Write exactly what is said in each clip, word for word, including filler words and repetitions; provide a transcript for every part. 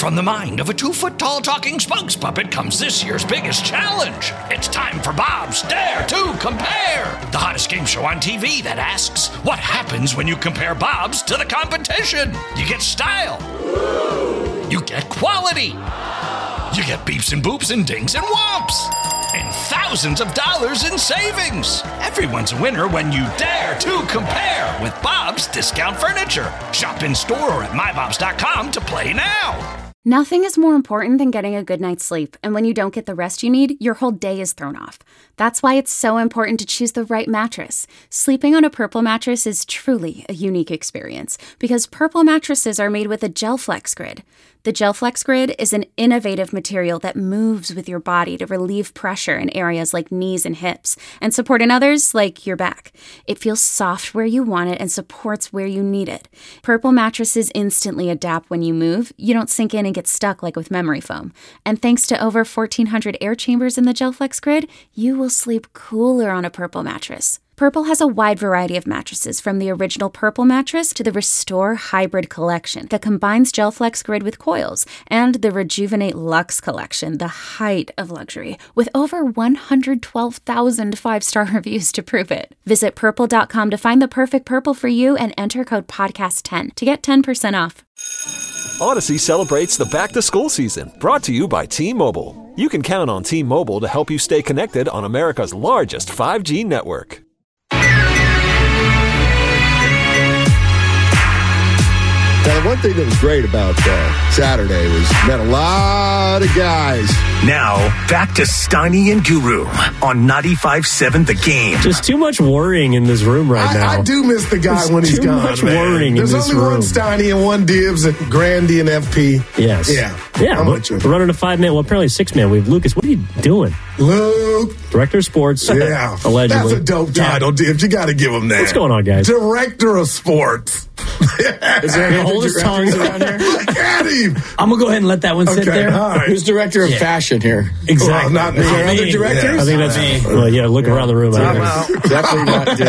from the mind of a two-foot-tall talking spokes puppet comes this year's biggest challenge. It's time for Bob's Dare to Compare, the hottest game show on T V that asks, what happens when you compare Bobs to the competition? You get style. You get quality. You get beeps and boops and dings and whomps. And thousands of dollars in savings. Everyone's a winner when you dare to compare with Bob's Discount Furniture. Shop in store or at my bobs dot com to play now. Nothing is more important than getting a good night's sleep, and when you don't get the rest you need, your whole day is thrown off. That's why it's so important to choose the right mattress. Sleeping on a Purple mattress is truly a unique experience, because Purple mattresses are made with a GelFlex Grid. The GelFlex Grid is an innovative material that moves with your body to relieve pressure in areas like knees and hips, and support in others like your back. It feels soft where you want it and supports where you need it. Purple mattresses instantly adapt when you move. You don't sink in and get stuck like with memory foam. And thanks to over fourteen hundred air chambers in the GelFlex Grid, you will sleep cooler on a Purple mattress. Purple has a wide variety of mattresses, from the original Purple mattress to the Restore Hybrid collection that combines GelFlex Grid with coils, and the Rejuvenate Luxe collection, the height of luxury, with over one hundred twelve thousand five-star reviews to prove it. Visit purple dot com to find the perfect Purple for you and enter code podcast ten to get ten percent off. Odyssey celebrates the back-to-school season, brought to you by T-Mobile. You can count on T-Mobile to help you stay connected on America's largest five G network. Now, the one thing that was great about uh, Saturday was met a lot of guys. Now, back to Steiny and Guru on ninety-five point seven The Game. Just too much worrying in this room right I, now. I do miss the guy There's when he's too gone, much man. worrying There's in this only room. one Steiny and one Dibs and Grandy and F P. Yes. Yeah. Yeah. I'm We're, with you. we're running a five-man, well, apparently six-man. We have Lucas. What are you doing? Luke. Director of Sports. Yeah. Allegedly. That's a dope title, Dibs. You got to give him that. What's going on, guys? Director of Sports. Is there any Hold his tongue around here? Look at him. I'm going to go ahead and let that one sit Okay, there. all right. Who's director of Yeah. fashion here? Well, not me. Is there Me. other directors? Yeah. I think that's me. Well, yeah, look around the room. I think. Definitely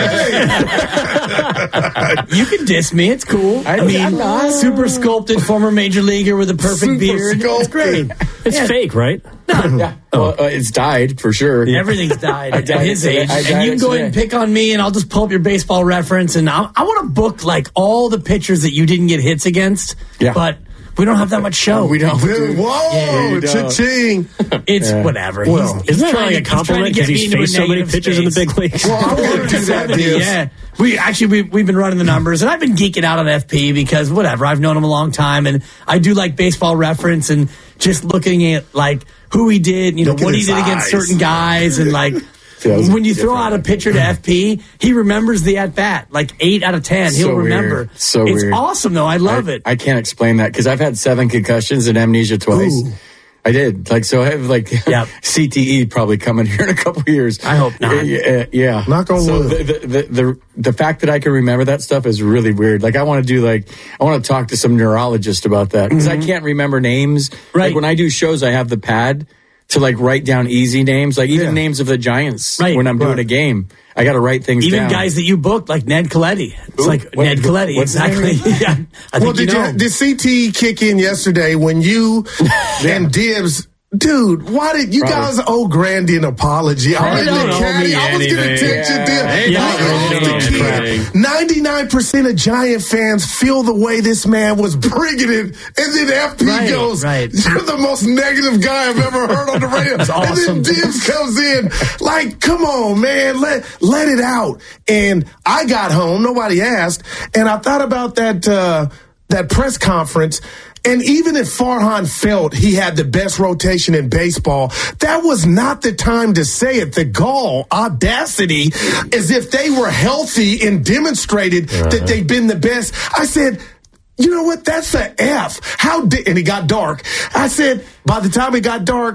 not Dick. You can diss me. It's cool. I, I'm mean, not. super sculpted former major leaguer with a perfect Super beard. sculpted. It's great. It's Yeah. fake, right? Yeah. Well, uh, it's died for sure. Everything's died I at died his today. age. I And died you can go today. ahead and pick on me, and I'll just pull up your baseball reference. And I, I want to book like all the pitchers that you didn't get hits against. Yeah. But we don't have that much show. We don't. Dude, Whoa, Yeah, we don't. cha-ching. It's whatever. Well, he's, he's Isn't that trying like a to- he's trying to compliment get because me he's into a faced so many negative pitchers in the space. big leagues? Well, I want to do that, Dibs. Yeah. We actually we we've been running the numbers, and I've been geeking out on F P because whatever, I've known him a long time, and I do like baseball reference and just looking at like who he did, you know, Look at what he his did against eyes. certain guys, and like Feels when you throw different. out a pitcher to F P, he remembers the at bat, like eight out of ten. He'll So weird. remember. So it's weird. awesome though. I love I, it. I can't explain that because I've had seven concussions and amnesia twice. Ooh. I did. Like, so I have like Yep. C T E probably coming here in a couple of years. I hope not. Yeah. yeah. Knock on so wood. The, the, the, the, the fact that I can remember that stuff is really weird. Like, I want to do like, I want to talk to some neurologist about that because I can't remember names. Right. Like when I do shows, I have the pad to like write down easy names, like even Yeah. names of the Giants Right. when I'm doing Right. a game. I got to write things Even down. guys that you booked, like Ned Coletti. It's Ooh, like what- Ned Coletti, what's his exactly. name? yeah, I Well, think you did know. you, did C T kick in yesterday when you and Dibs? Dude, why did you Probably. guys owe Grandy an apology? I, don't owe me I was going to anything. text you, Yeah. Dibs. Yeah, I I owed don't the owe kid. anything. ninety-nine percent of Giant fans feel the way this man was bringing it. And then F P Right, goes, right. you're the most negative guy I've ever heard on the radio. And awesome. then Dibs comes in like, come on, man, let, let it out. And I got home, nobody asked, and I thought about that, uh, that press conference. And even if Farhan felt he had the best rotation in baseball, that was not the time to say it. The gall, audacity, as if they were healthy and demonstrated uh-huh. that they've been the best. I said, you know what? That's a F. How di-? And it got dark. I said, by the time it got dark,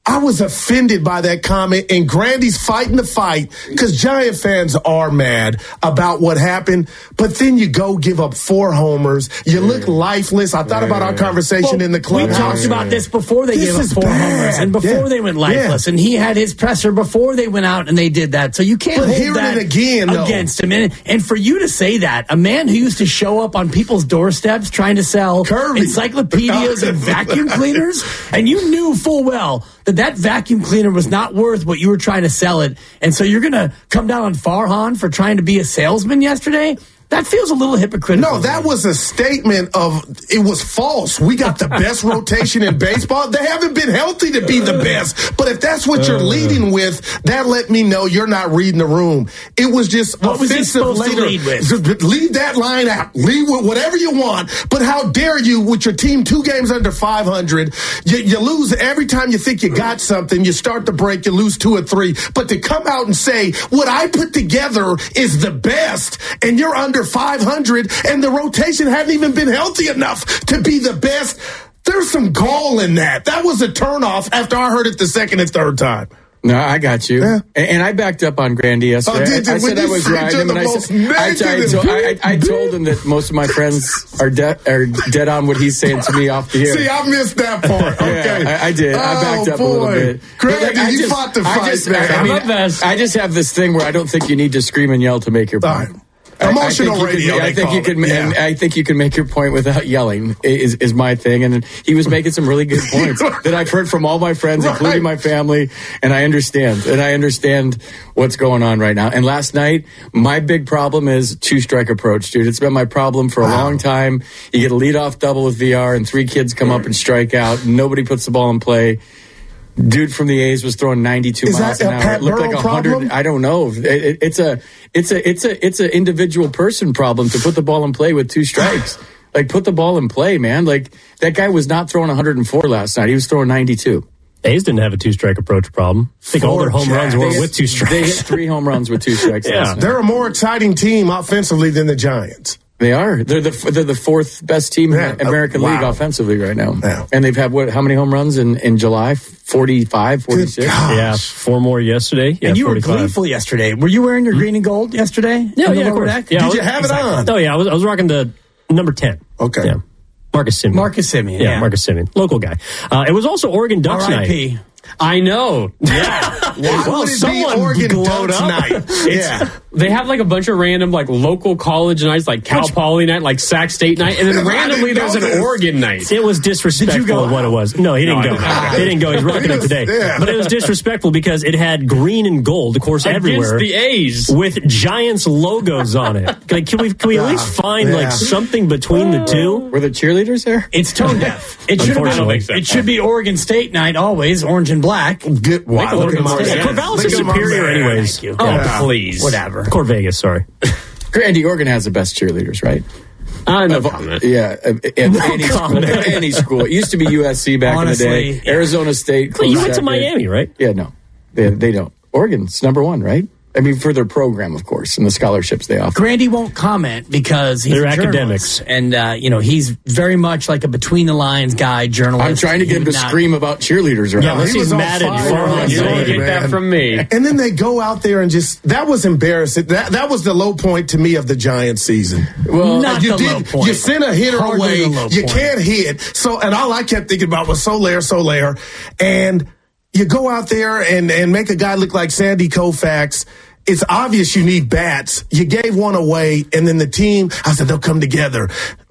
I was offended by that comment, and Grandy's fighting the fight because Giant fans are mad about what happened, but then you go give up four homers. You look lifeless. I thought about our conversation well, in the club. We talked about this before they This gave up is four bad. homers and before Yeah. they went lifeless. Yeah. And he had his presser before they went out and they did that. So you can't But hold hearing that it again, though. against him. And, and for you to say that, a man who used to show up on people's doorsteps trying to sell Kirby. encyclopedias and vacuum cleaners, and you knew full well that that vacuum cleaner was not worth what you were trying to sell it. And so you're going to come down on Farhan for trying to be a salesman yesterday? That feels a little hypocritical. No, that was a statement of it was false. We got the best rotation in baseball. They haven't been healthy to be the best. But if that's what you're leading with, that let me know you're not reading the room. It was just What was he offensive supposed to later. lead with? Leave that line out. Leave with whatever you want. But how dare you with your team two games under five hundred? You, you lose every time you think you got something. You start the break, you lose two or three. But to come out and say what I put together is the best, and you're under five hundred, and the rotation hadn't even been healthy enough to be the best. There's some gall in that. That was a turnoff after I heard it the second and third time. No, I got you. Yeah. And, and I backed up on Grandy yesterday. Oh, did you? I, I When said I you was said right. you're And the I, most said, I, I, negative. told, I, I told him that most of my friends are, de- are dead on what he's saying to me off the air. See, I missed that part. Okay. Yeah, I, I did. Oh, I backed up boy. a little bit. Grandy, But, like, I you just- fought the I fight, just, man. I, I, mean, I'm the best. I just have this thing where I don't think you need to scream and yell to make your All point. right. Emotional I, I think radio, You can, I they think call you can. it. Yeah. And I think you can make your point without yelling. Is is my thing. And he was making some really good points that I've heard from all my friends, Right. including my family. And I understand. And I understand what's going on right now. And last night, my big problem is two strike approach, dude. It's been my problem for a Wow. long time. You get a leadoff double with V R, and three kids come up and strike out. Nobody puts the ball in play. Dude from the A's was throwing ninety-two Is miles that an a hour. Pat It looked like Burrell a hundred. problem? I don't know. It, it, it's a, it's a, it's a, it's an individual person problem to put the ball in play with two strikes. Like, put the ball in play, man. Like, that guy was not throwing one hundred four last night. He was throwing ninety-two. A's didn't have a two-strike approach problem. I think all their home runs were They with two hit- They hit strikes. three home runs with two strikes. Yeah. last night. They're a more exciting team offensively than the Giants. They are. They're the they're the fourth best team Yeah. in the American Wow. League offensively right now. Yeah. And they've had what? How many home runs in, in July? forty-five, forty-six? God. Yeah, four more yesterday. Yeah, and you forty-five. were gleeful yesterday. Were you wearing your green and gold yesterday? Yeah, in the yeah, of lower course. deck? Yeah, I Did was- you have it on? Oh, yeah, I was, I was rocking the number ten. Okay. Yeah. Marcus Simeon. Marcus Simeon. Yeah, Yeah, Marcus Simeon. Local guy. Uh, it was also Oregon Ducks R I night. P I know. Yeah. Why Well, would it be someone Oregon glowed Ducks up. night? Yeah. They have like a bunch of random like local college nights, like Cal Poly night, like Sac State night, and then I randomly didn't there's know an this. Oregon night. It was disrespectful go of what out? it was. No, he didn't No, I go. did not. He didn't go. He's rocking it today. Yeah. But it was disrespectful because it had green and gold, of course, Against everywhere. the A's. With Giants logos on it. Like, can we can we at least find Yeah. like something between the two? Were the cheerleaders there? It's tone deaf. It should have Unfortunately. been. It should be Oregon State night always, orange and black. Good. Wow. Look at my Yeah, man. Corvallis Look is at my superior man. anyways. Thank you. Oh, Yeah. please. Whatever. Court Vegas, sorry. Grandy, Oregon has the best cheerleaders, right? Uh, no Of- comment. Yeah, of- at any school. comment. At any school. It used to be U S C back Honestly, in the day. yeah. Arizona State. Well, you close went to second. Miami, right? Yeah, no, they, they don't. Oregon's number one, right? I mean, for their program, of course, and the scholarships they offer. Grandy won't comment because he's They're a academics. journalist. And, uh, you know, he's very much like a between-the-lines guy, journalist. I'm trying to He get him to would not- scream about cheerleaders right Yeah, now. unless he he's was on mad at fire Farhan on You Zaidi. don't Sunday, get that man. from me. And then they go out there and just, that was embarrassing. That that was the low point to me of the Giants season. Well, Not you the low point. You sent a hitter Hardly away. the low You point. can't hit. So, and all I kept thinking about was Soler, Soler. And you go out there and, and make a guy look like Sandy Koufax. It's obvious you need bats. You gave one away, and then the team, I said, they'll come together.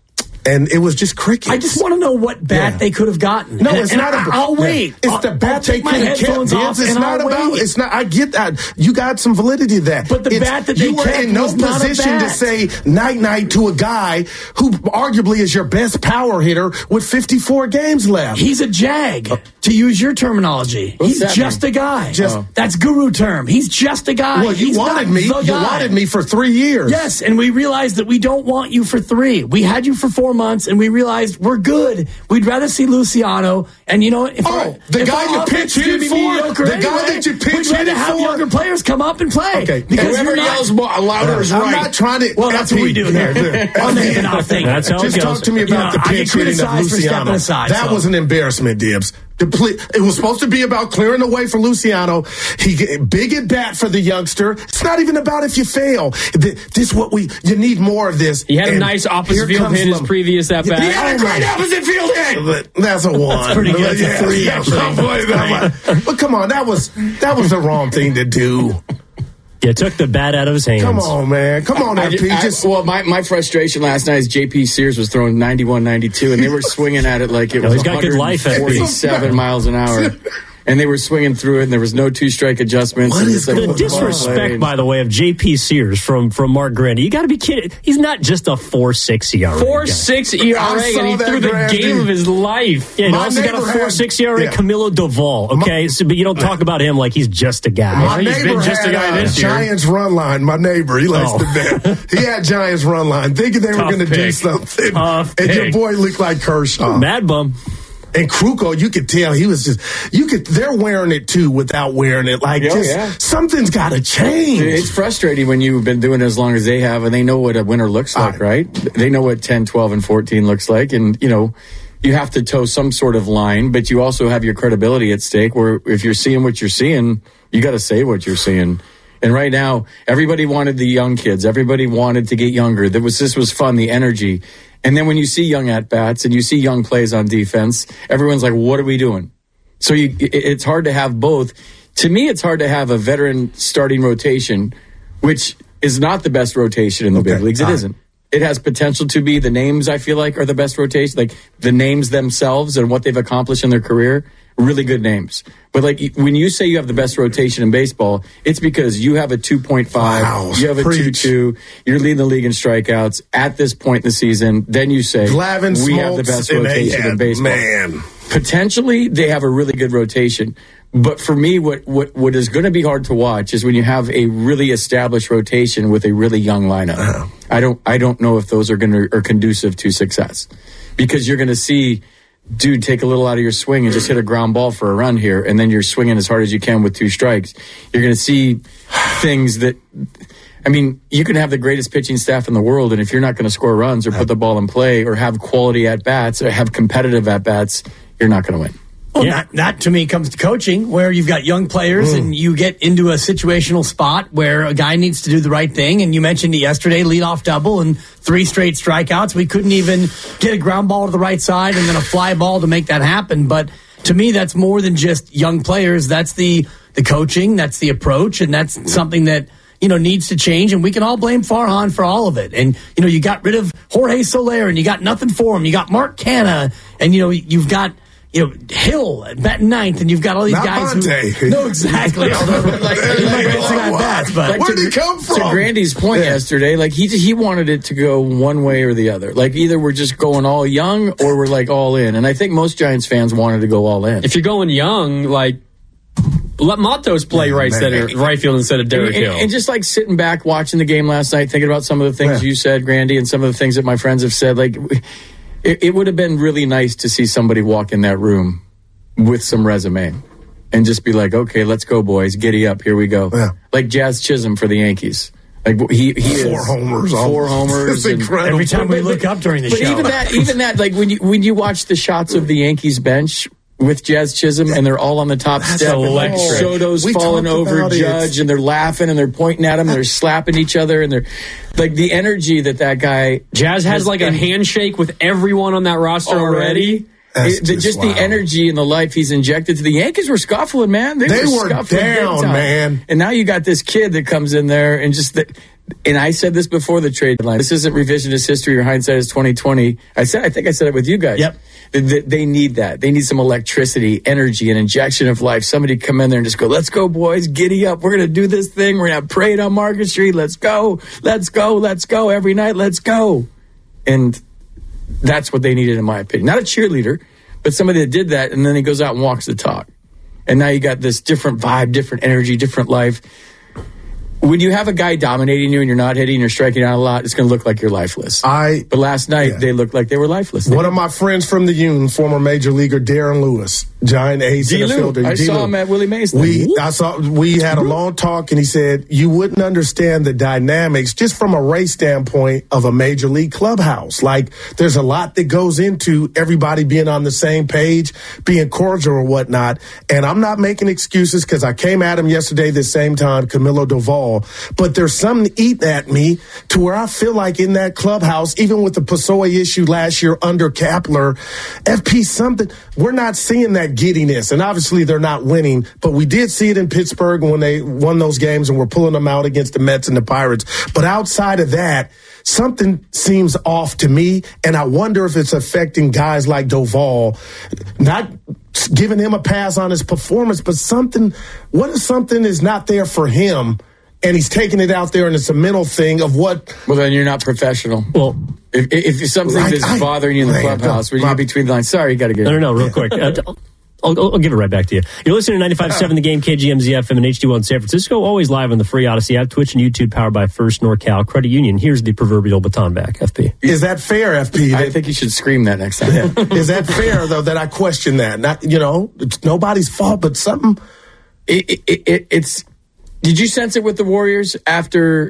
And it was just crickets. I just want to know what bat Yeah. they could have gotten. No, And- it's and not. I, a, I'll wait. It's I'll- the I'll bat they take my could have kept. headphones off It's and not I'll about. wait. It's not. I get that. You got some validity to that. But the It's- bat that they you were kept in no was not a position to bat. say night night to a guy who arguably is your best power hitter with fifty-four games left. He's a jag, to use your terminology. What's He's that just mean? a guy. Just- That's guru term. He's just a guy. well, you He's wanted not me. the You guy. wanted me for three years. Yes, and we realized that we don't want you for three. We had you for four months, and we realized we're good. We'd rather see Luciano. And you know what? If Oh, our- the if guy our you offense pitch is gonna hit be for? mediocre The guy anyway, that you pitch we'd rather hit have for? younger players come up and play. Okay, because Whoever you're not, yells more, louder is I'm right. not trying to. Well, that's what we do here. On the handoff thing. That's how it Just goes. talk to me You about know, the I get pitch hitting of criticized for stepping Luciano. aside, that so. was an embarrassment, Dibbs. Deplete. It was supposed to be about clearing the way for Luciano. He get big at bat for the youngster. It's not even about if you fail. This what we. You need more of this. He had and a nice opposite field hit his previous at bat. He had a great opposite field hit. But that's a one. That's pretty good. That's a three. Yeah, actually. But come on, that was that was the wrong thing to do. Yeah, took the bat out of his hands. Come on, man. Come on, I, M P. I, Just, well, my, my frustration last night is J P Sears was throwing ninety-one ninety-two, and they were swinging at it like it no, was he's got good life at forty-seven miles an hour. And they were swinging through it, and there was no two-strike adjustments. What is like, the disrespect, by the way, of J P Sears from, from Mark Grandy? You got to be kidding. He's not just a four six E R A. four six E R A, and he threw the Grandy. game of his life. Yeah, he My also got a neighbor four six E R A, had- yeah. Camilo Doval. Okay, My- so, but you don't talk about him like he's just a guy. My He's neighbor been just had a guy uh, this year. Giants run line. My neighbor, he likes Oh. to bet. He had Giants run line, thinking they were Tough going to do pick. something. Tough and your pick. boy looked like Kershaw. Mad bum. And Kruko, you could tell he was just. You could. They're wearing it too without wearing it. Like Oh, just yeah. something's got to change. It's frustrating when you've been doing it as long as they have, and they know what a winner looks like, I- right? They know what ten, twelve, and fourteen looks like, and, you know, you have to toe some sort of line, but you also have your credibility at stake, where if you're seeing what you're seeing, you got to say what you're seeing. And right now, everybody wanted the young kids. Everybody wanted to get younger. That was This was fun, the energy. And then when you see young at-bats and you see young plays on defense, everyone's like, what are we doing? So you, it- it's hard to have both. To me, it's hard to have a veteran starting rotation, which is not the best rotation in the Okay, big leagues. It all right. isn't. It has potential to be. The names, I feel like, are the best rotation. Like the names themselves and what they've accomplished in their career, really good names. But like when you say you have the best rotation in baseball, it's because you have a two point five, Wow, you have a preach. two two, you're leading the league in strikeouts at this point in the season. Then you say, Glavin, we have the Smoltz, best and they rotation in had- baseball. Man. Potentially, they have a really good rotation. But for me, what, what, what is going to be hard to watch is when you have a really established rotation with a really young lineup. Uh-huh. I don't I don't know if those are going to are conducive to success, because you're going to see, dude, take a little out of your swing and just hit a ground ball for a run here, and then you're swinging as hard as you can with two strikes. You're going to see things that, I mean, you can have the greatest pitching staff in the world, and if you're not going to score runs or put the ball in play or have quality at bats or have competitive at bats, you're not going to win. Well, Yeah. that, that to me comes to coaching, where you've got young players and you get into a situational spot where a guy needs to do the right thing. And you mentioned it yesterday, leadoff double and three straight strikeouts. We couldn't even get a ground ball to the right side and then a fly ball to make that happen. But to me, that's more than just young players. That's the, the coaching, that's the approach, and that's something that, you know, needs to change, and we can all blame Farhan for all of it. And, you know, you got rid of Jorge Soler and you got nothing for him. You got Mark Canha, and, you know, you've got, you know, Hill at batting ninth, and you've got all these Not guys Monte. who... No, exactly. Although, like, he might get some at bats, but... Where'd he come from? To Grandy's point Yeah. yesterday, like he he wanted it to go one way or the other. Like either we're just going all young or we're like all in. And I think most Giants fans wanted to go all in. If you're going young, like, let Matos play right man. center, right field instead of Derek And, Hill. and just like sitting back watching the game last night, thinking about some of the things Yeah. you said, Grandy, and some of the things that my friends have said, like it, it would have been really nice to see somebody walk in that room with some resume and just be like, okay, let's go, boys, giddy up, here we go. Yeah. Like Jazz Chisholm for the Yankees. Like he he Four is homers. four homers. It's and- incredible. Every time we look up during the But show. even that, even that, like when you when you watch the shots of the Yankees bench with Jazz Chisholm and they're all on the top That's step, and like electric. Soto's We falling talked over about it. Judge, and they're laughing and they're pointing at him, and they're slapping each other, and they're like the energy that that guy Jazz has like a in- handshake with everyone on that roster already. That's It- the- just just wow. the energy and the life he's injected to the Yankees were scuffling, man. They, They were, were scuffling big down, time. man. And now you got this kid that comes in there and just the, and I said this before the trade deadline. This isn't revisionist history or hindsight is twenty twenty. I said I think I said it with you guys. Yep. That- that They need that. They need some electricity, energy, and injection of life. Somebody come in there and just go, let's go, boys, giddy up. We're going to do this thing. We're going to have parade on Market Street. Let's go. Let's go. Let's go. Every night, let's go. And that's what they needed, in my opinion. Not a cheerleader, but somebody that did that, and then he goes out and walks the talk. And now you got this different vibe, different energy, different life. When you have a guy dominating you and you're not hitting, you're striking out a lot, it's going to look like you're lifeless. I But last night, yeah. they looked like they were lifeless. One of my friends from the Union, former major leaguer Darren Lewis, Giant A center fielder. I D-Lou. saw him at Willie Mays. We I saw we had a long talk, and he said you wouldn't understand the dynamics just from a race standpoint of a major league clubhouse. Like there's a lot that goes into everybody being on the same page, being cordial or whatnot. And I'm not making excuses because I came at him yesterday the same time, Camilo Doval. But there's something to eat at me to where I feel like in that clubhouse, even with the Pessoa issue last year under Kapler, F P something, we're not seeing that giddiness. And obviously they're not winning, but we did see it in Pittsburgh when they won those games and we're pulling them out against the Mets and the Pirates. But outside of that, something seems off to me, and I wonder if it's affecting guys like Doval, not giving him a pass on his performance, but something, what if something is not there for him and he's taking it out there and it's a mental thing of what? Well, then you're not professional. Well, if, if something like, is I, bothering you in the man, clubhouse, when you get between the lines, sorry, you got to get No, no, no, real quick. Uh, I'll, I'll give it right back to you. You're listening to ninety-five point seven The Game, K G M Z F M and H D one San Francisco, always live on the free Odyssey app, Twitch and YouTube, powered by First NorCal Credit Union. Here's the proverbial baton back, F P. Is that fair, F P? I think you should scream that next time. Is that fair, though, that I question that? Not, you know, it's nobody's fault, but something. It, it, it, it's. Did you sense it with the Warriors after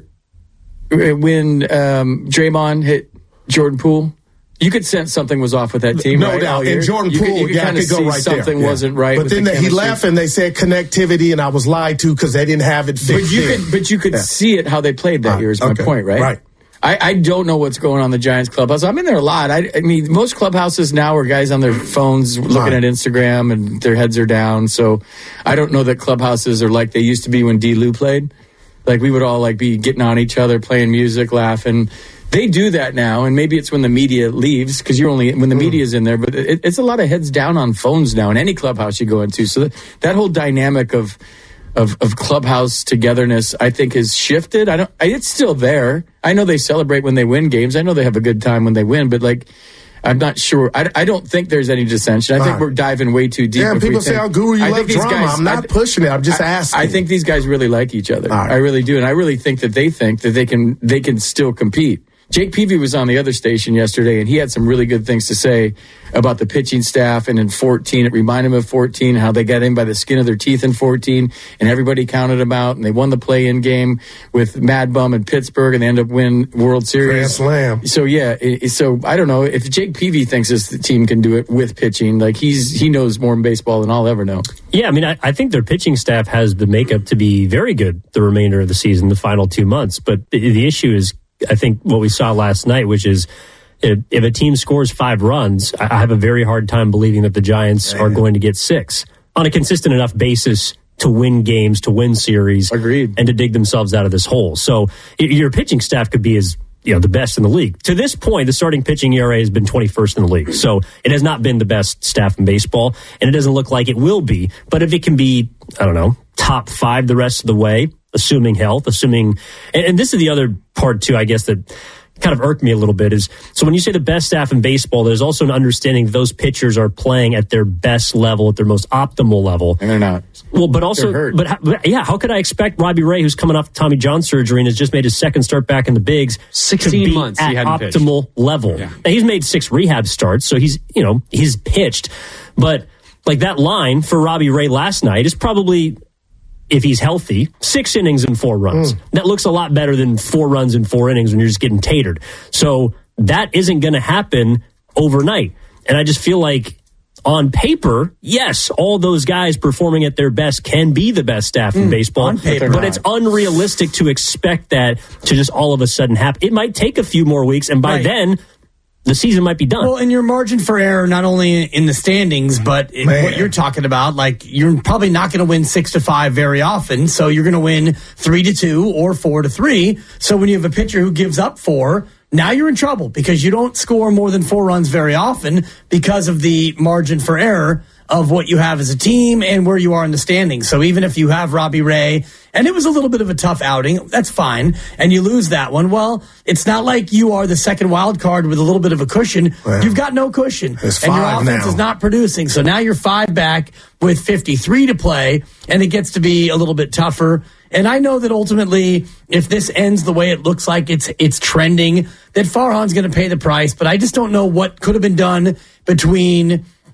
when um, Draymond hit Jordan Poole? You could sense something was off with that team, no right? doubt. And Jordan you Poole, could, you could yeah, kind of could go see right something there. wasn't right. But with then the the he chemistry. left and they said connectivity, and I was lied to because they didn't have it fixed. But you in. could, but you could Yeah. see it how they played that Right. year. Is my Okay. point, right? Right. I, I don't know what's going on in the Giants clubhouse. I'm in there a lot. I, I mean, most clubhouses now are guys on their phones looking Right. at Instagram and their heads are down. So I don't know that clubhouses are like they used to be when D-Lou played. Like we would all like be getting on each other, playing music, laughing. They do that now, and maybe it's when the media leaves because you're only when the mm. media is in there. But it, it's a lot of heads down on phones now in any clubhouse you go into. So that, that whole dynamic of of of clubhouse togetherness, I think, has shifted. I don't. I, it's still there. I know they celebrate when they win games. I know they have a good time when they win. But like, I'm not sure. I, I don't think there's any dissension. I think Right. we're diving way too deep. Yeah, if people we say, think, "Oh, Guru, you I love think these drama." guys- I'm not I, pushing it. I'm just I, asking. I think these guys really like each other. Right. I really do, and I really think that they think that they can they can still compete. Jake Peavy was on the other station yesterday, and he had some really good things to say about the pitching staff. And in fourteen, it reminded him of fourteen, how they got in by the skin of their teeth in fourteen, and everybody counted them out, and they won the play-in game with Mad Bum in Pittsburgh, and they ended up winning World Series. Grand Slam. So, yeah, it, so I don't know. If Jake Peavy thinks this team can do it with pitching, like he's he knows more in baseball than I'll ever know. Yeah, I mean, I, I think their pitching staff has the makeup to be very good the remainder of the season, the final two months. But the, the issue is, I think what we saw last night, which is if, if a team scores five runs, I, I have a very hard time believing that the Giants are going to get six on a consistent enough basis to win games, to win series, Agreed. and to dig themselves out of this hole. So your pitching staff could be as you know the best in the league. To this point, the starting pitching E R A has been twenty-first in the league. So it has not been the best staff in baseball, and it doesn't look like it will be. But if it can be, I don't know, top five the rest of the way, assuming health, assuming, and, and this is the other part too, I guess, that kind of irked me a little bit is, so when you say the best staff in baseball, there's also an understanding that those pitchers are playing at their best level, at their most optimal level. And they're not. Well, but also, They're hurt. but, but yeah, how could I expect Robbie Ray, who's coming off Tommy John surgery and has just made his second start back in the bigs, sixteen to be months at he hadn't pitched. optimal level? Yeah. Now, he's made six rehab starts, so he's, you know, he's pitched, but like that line for Robbie Ray last night is probably, if he's healthy, six innings and four runs. Mm. That looks a lot better than four runs and four innings when you're just getting tatered. So that isn't going to happen overnight. And I just feel like on paper, yes, all those guys performing at their best can be the best staff mm. in baseball. On paper, but it's unrealistic to expect that to just all of a sudden happen. It might take a few more weeks, and by right. then, the season might be done. Well, and your margin for error, not only in the standings, but in Man. what you're talking about, like you're probably not going to win six to five very often. So you're going to win three to two or four to three. So when you have a pitcher who gives up four, now you're in trouble because you don't score more than four runs very often because of the margin for error of what you have as a team and where you are in the standings. So even if you have Robbie Ray, and it was a little bit of a tough outing, that's fine, and you lose that one, well, it's not like you are the second wild card with a little bit of a cushion. Well, You've got no cushion, it's and your five offense now. is not producing. So now you're five back with fifty-three to play, and it gets to be a little bit tougher. And I know that ultimately, if this ends the way it looks like it's it's trending, that Farhan's going to pay the price. But I just don't know what could have been done between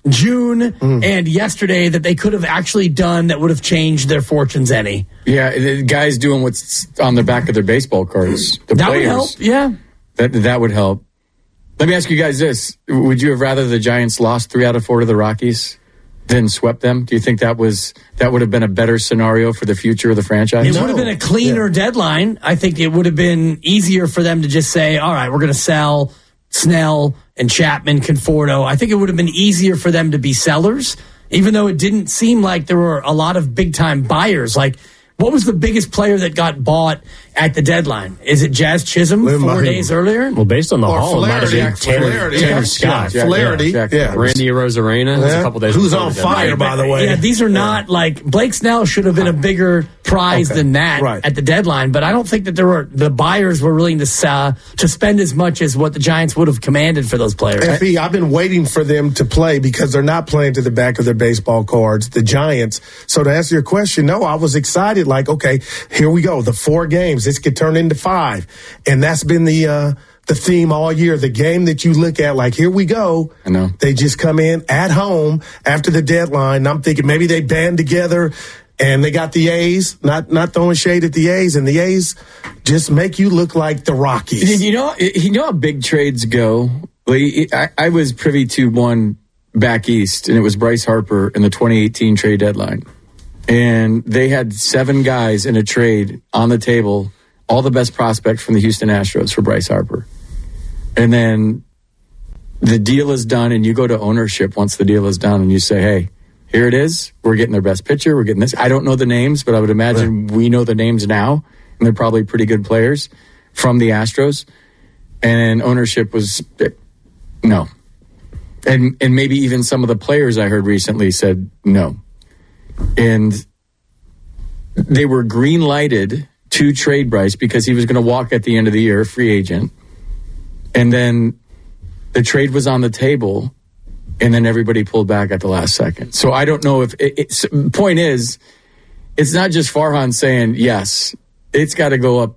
June mm. and yesterday that they could have actually done that would have changed their fortunes any. Yeah, the guys doing what's on the back of their baseball cards. The that players, would help, yeah. That, that would help. Let me ask you guys this. Would you have rather the Giants lost three out of four to the Rockies than swept them? Do you think that was that would have been a better scenario for the future of the franchise? It no. would have been a cleaner yeah. deadline. I think it would have been easier for them to just say, all right, we're going to sell Snell and Chapman, Conforto. I think it would have been easier for them to be sellers, even though it didn't seem like there were a lot of big-time buyers. Like, what was the biggest player that got bought at the deadline? Is it Jazz Chisholm Lynn four Mahomes. days earlier? Well, based on the or haul, it might have been Tanner, Flaherty, Tanner yeah. Scott. Jack, Flaherty, yeah. yeah. Randy Arozarena. Yeah. A couple days Who's on fire, Right, by but, the way. Yeah, these are not like Blake Snell should have been a bigger prize okay. than that right. at the deadline, but I don't think that there were the buyers were willing to uh, to spend as much as what the Giants would have commanded for those players. F E, I've been waiting for them to play because they're not playing to the back of their baseball cards, the Giants. So to answer your question, no, I was excited. Like, okay, here we go. The four games, this could turn into five. And that's been the uh, the theme all year. The game that you look at, like, here we go. I know. They just come in at home after the deadline. And I'm thinking maybe they band together and they got the A's, not not throwing shade at the A's, and the A's just make you look like the Rockies. You know, you know how big trades go? Like, I, I was privy to one back east, and it was Bryce Harper in the twenty eighteen trade deadline. And they had seven guys in a trade on the table, all the best prospects from the Houston Astros for Bryce Harper. And then the deal is done, and you go to ownership once the deal is done, and you say, hey, here it is. We're getting their best pitcher. We're getting this. I don't know the names, but I would imagine right. we know the names now, and they're probably pretty good players from the Astros. And ownership was, no. And and maybe even some of the players I heard recently said no. And they were green-lighted to trade Bryce because he was going to walk at the end of the year, a free agent. And then the trade was on the table, and then everybody pulled back at the last second. So I don't know if it, it's point is, it's not just Farhan saying yes. It's got to go up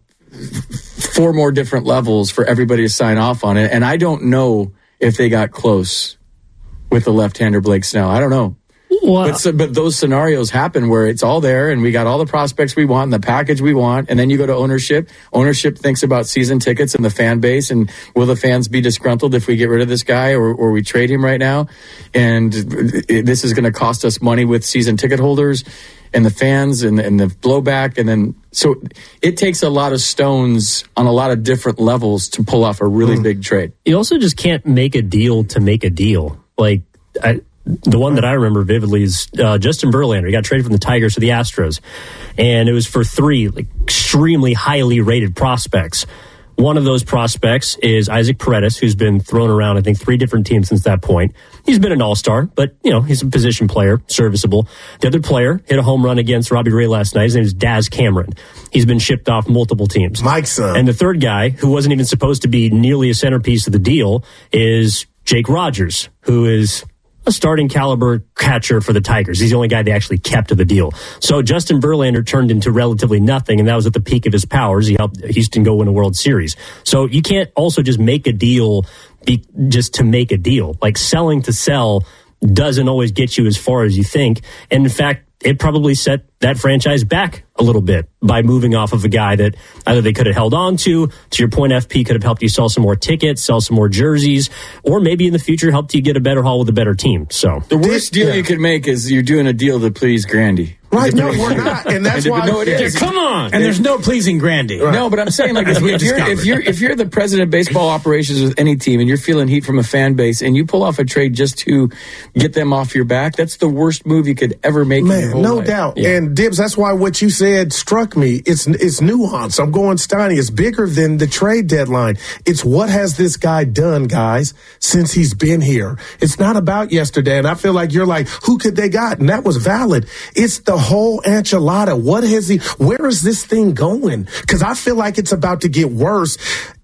four more different levels for everybody to sign off on it. And I don't know if they got close with the left-hander Blake Snell. I don't know. Wow. But, so, but those scenarios happen where it's all there and we got all the prospects we want and the package we want. And then you go to ownership. Ownership thinks about season tickets and the fan base. And will the fans be disgruntled if we get rid of this guy or, or we trade him right now? And it, this is going to cost us money with season ticket holders and the fans and, and the blowback. And then so it takes a lot of stones on a lot of different levels to pull off a really mm. big trade. You also just can't make a deal to make a deal. Like, I, the one that I remember vividly is uh, Justin Verlander. He got traded from the Tigers to the Astros, and it was for three like extremely highly rated prospects. One of those prospects is Isaac Paredes, who's been thrown around, I think, three different teams since that point. He's been an all-star, but, you know, he's a position player, serviceable. The other player hit a home run against Robbie Ray last night. His name is Daz Cameron. He's been shipped off multiple teams. Mike's son. And the third guy, who wasn't even supposed to be nearly a centerpiece of the deal, is Jake Rogers, who is a starting caliber catcher for the Tigers. He's the only guy they actually kept of the deal. So Justin Verlander turned into relatively nothing, and that was at the peak of his powers. He helped Houston go win a World Series. So you can't also just make a deal be, just to make a deal. Like, selling to sell doesn't always get you as far as you think. And in fact, it probably set that franchise back a little bit by moving off of a guy that either they could have held on to. To your point, F P could have helped you sell some more tickets, sell some more jerseys, or maybe in the future helped you get a better haul with a better team. So the worst deal yeah. you could make is you're doing a deal to please Grandy. Right, no, we're not, and that's why. No, it is. Yeah, come on, and there's no pleasing Grandy. Right. No, but I'm saying, like, if, if you're if you're if you're the president of baseball operations with any team, and you're feeling heat from a fan base, and you pull off a trade just to get them off your back, that's the worst move you could ever make. Man, in your whole no life. doubt. Yeah. And Dibs, that's why what you said struck me. It's it's nuance. I'm going Steiny. It's bigger than the trade deadline. It's what has this guy done, guys, since he's been here. It's not about yesterday. And I feel like you're like, who could they got? And that was valid. It's the whole enchilada. What has he? Where is this thing going? Because I feel like it's about to get worse.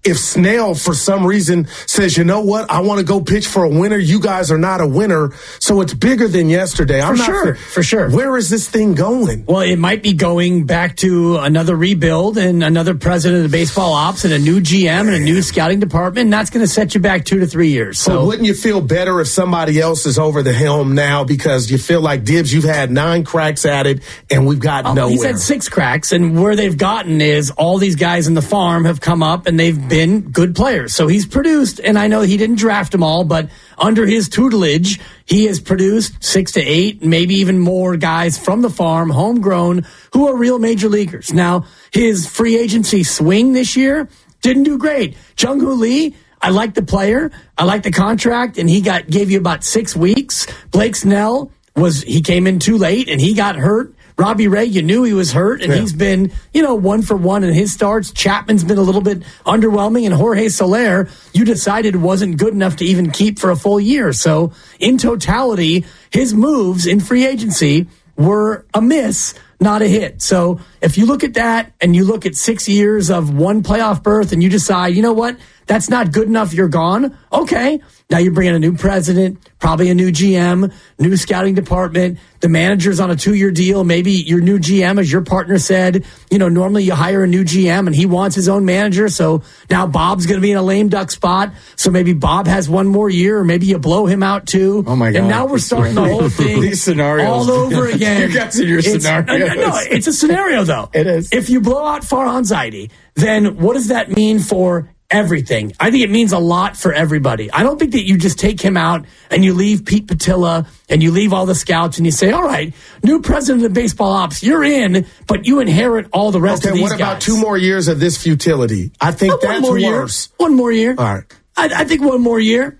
if Snell, for some reason, says, you know what, I want to go pitch for a winner. You guys are not a winner. So it's bigger than yesterday. I'm for not sure, for, for sure. Where is this thing going? Well, it might be going back to another rebuild and another president of the baseball ops and a new G M and a new scouting department. And that's going to set you back two to three years. So but wouldn't you feel better if somebody else is over the helm now because you feel like, Dibs, you've had nine cracks at it and we've got oh, nowhere? He's had six cracks, and where they've gotten is all these guys in the farm have come up and they've been good players. So he's produced, and I know he didn't draft them all, but under his tutelage, he has produced six to eight, maybe even more guys from the farm, homegrown, who are real major leaguers. Now, his free agency swing this year didn't do great. Jung-Hoo Lee, I like the player, I like the contract, and he got gave you about six weeks. Blake Snell was he came in too late and he got hurt. Robbie Ray, you knew he was hurt, and yeah. he's been, you know, one for one in his starts. Chapman's been a little bit underwhelming, and Jorge Soler, you decided wasn't good enough to even keep for a full year. So, in totality, his moves in free agency were a miss, not a hit. So, if you look at that and you look at six years of one playoff berth and you decide, you know what, that's not good enough, you're gone. Okay. Now you bring in a new president, probably a new G M, new scouting department. The manager's on a two-year deal. Maybe your new G M, as your partner said, you know, normally you hire a new G M and he wants his own manager. So now Bob's going to be in a lame duck spot. So maybe Bob has one more year, or maybe you blow him out too. Oh my God. And now we're starting the whole thing These scenarios. all over again. You guys in your it's, scenarios. No, no, it's a scenario though. It is. If you blow out Farhan Zaidi, then what does that mean for everything? I think it means a lot for everybody. I don't think that you just take him out and you leave Pete Patilla and you leave all the scouts and you say, all right, new president of baseball ops, you're in, but you inherit all the rest okay, of these what about guys. two more years of this futility? I think Uh, that's one more worse. Year. One more year. All right. I, I think one more year.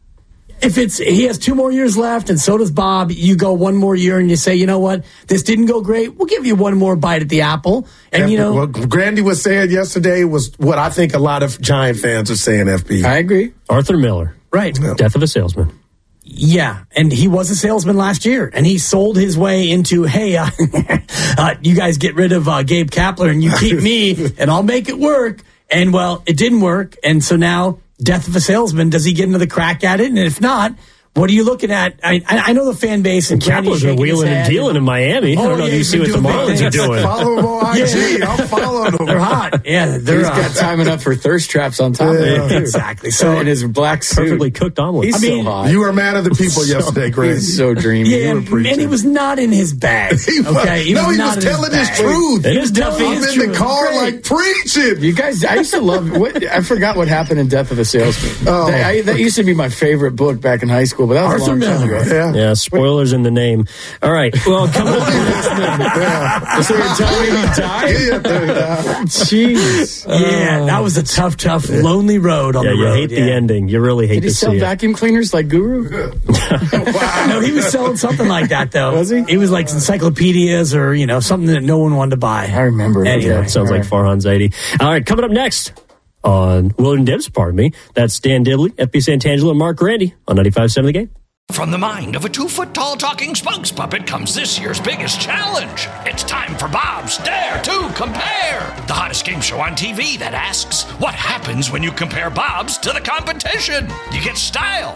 If it's he has two more years left and so does Bob, you go one more year and you say, you know what, this didn't go great. We'll give you one more bite at the apple. And, and you know, what Grandy was saying yesterday was what I think a lot of Giant fans are saying, F B. I agree. Arthur Miller. Right. Death of a salesman. Yeah, and he was a salesman last year, and he sold his way into, hey, uh, uh, you guys get rid of uh, Gabe Kapler and you keep me, and I'll make it work. And, well, it didn't work, and so now, death of a salesman, does he get another crack at it? And if not, what are you looking at? I, I know the fan base and Kapler's been wheeling and dealing in Miami. Oh, I don't know yeah, if you see what the Marlins are doing. Follow them on I G. Yeah. I'm following them. They're hot. Yeah, they're He's uh, got time enough for thirst traps on top of it. Too. Exactly. So So in his black suit. Perfectly cooked omelet. He's I mean, so hot. You were man of the people yesterday, Greg. He's so dreamy. yeah, You were and, preaching. and he was not in his bag. He was- Okay, he no, was he not was in telling his, his bag. truth. It He is was telling I'm his in the truth. car Great. like preaching. You guys, I used to love. What, I forgot what happened in Death of a Salesman. Oh. That, I, that used to be my favorite book back in high school, but that was Arthur a long time Miller. ago. Yeah. Yeah, spoilers in the name. All right. Well, coming up next. Yeah. So you're telling me he died? Yeah. Jeez. Yeah, that was a tough, tough, lonely road on Yeah, the you road. hate the yeah. ending. You really hate Did he to sell see it. vacuum cleaners like Guru? No, he was selling something like that, though. Was he? He was like encyclopedias or, you know, something that no one wanted to buy. I remember. Anyway. Yeah, it sounds like Farhan Zaidi. All right, coming up next on William Dibs, pardon me. That's Dan Dibley, F B Santangelo, and Mark Grandy on ninety-five point seven The Game. From the mind of a two-foot-tall talking spokes puppet comes this year's biggest challenge. It's time for Bob's Dare to Compare, the hottest game show on T V that asks, what happens when you compare Bob's to the competition? You get style.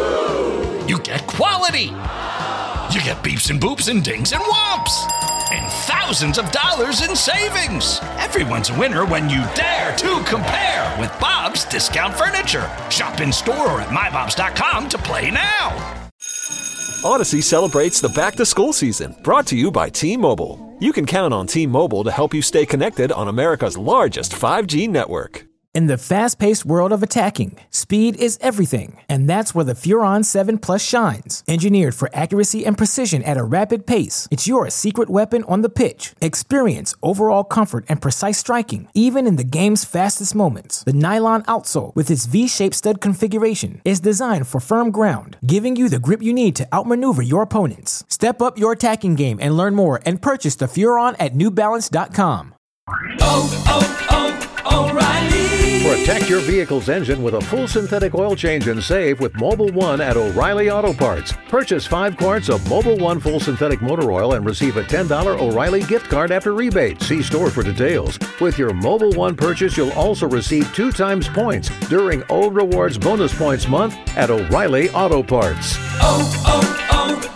You get quality. You get beeps and boops and dings and whomps. And thousands of dollars in savings. Everyone's a winner when you dare to compare with Bob's Discount Furniture. Shop in store or at my bobs dot com to play now. Odyssey celebrates the back-to-school season, brought to you by T-Mobile. You can count on T-Mobile to help you stay connected on America's largest five G network. In the fast-paced world of attacking, speed is everything, and that's where the Furon seven Plus shines. Engineered for accuracy and precision at a rapid pace, it's your secret weapon on the pitch. Experience overall comfort and precise striking, even in the game's fastest moments. The nylon outsole, with its V-shaped stud configuration, is designed for firm ground, giving you the grip you need to outmaneuver your opponents. Step up your attacking game and learn more and purchase the Furon at new balance dot com. Oh, oh, oh, O'Reilly. Protect your vehicle's engine with a full synthetic oil change and save with Mobil one at O'Reilly Auto Parts. Purchase five quarts of Mobil one full synthetic motor oil and receive a ten dollars O'Reilly gift card after rebate. See store for details. With your Mobil one purchase, you'll also receive two times points during O Rewards Bonus Points Month at O'Reilly Auto Parts. Oh,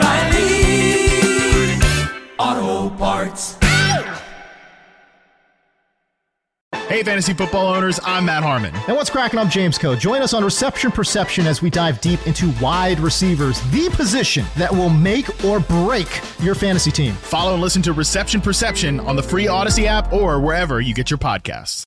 oh, oh, O'Reilly Auto Parts. Hey, fantasy football owners, I'm Matt Harmon. And what's cracking? I'm James Coe. Join us on Reception Perception as we dive deep into wide receivers, the position that will make or break your fantasy team. Follow and listen to Reception Perception on the free Odyssey app or wherever you get your podcasts.